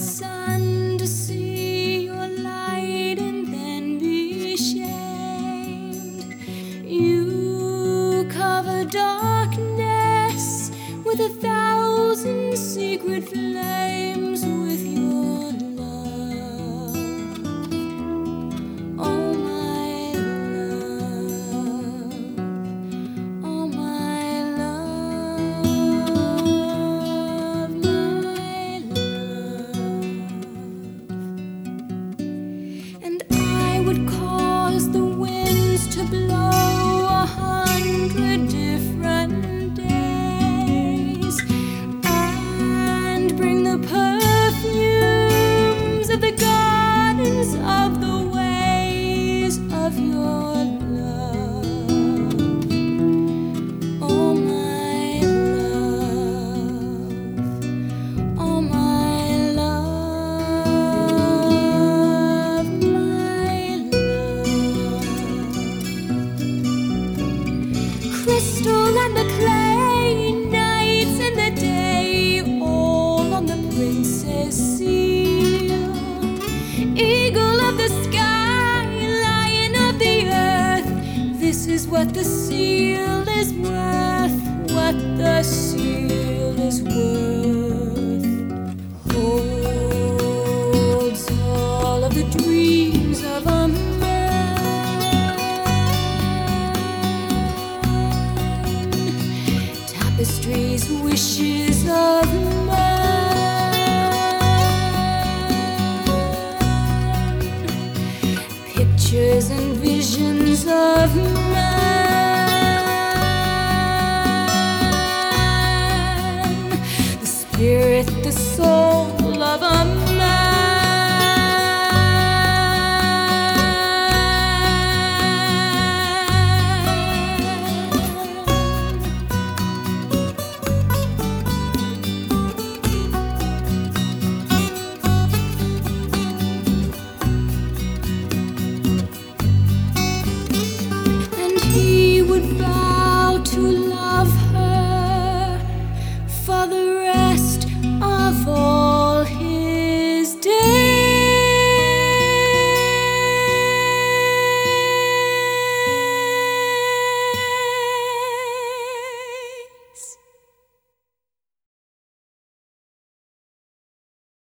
sun to see your light and then be shamed. You cover darkness with 1,000 secret flames with your love. Oh my love, oh my love, my love. And I would cause the winds to blow 100 different days, and bring the perfumes of the gardens of the ways of your love. Oh my love, oh my love, my love. Crystal and the clay, nights and the day, all on the princess seal. Eagle of the sky, lion of the earth, this is what the seal is worth, what the seal is worth. Holds all of the dreams of a man, tapestries, wishes of man, pictures and visions of man, the spirit, the soul of a and he would vow to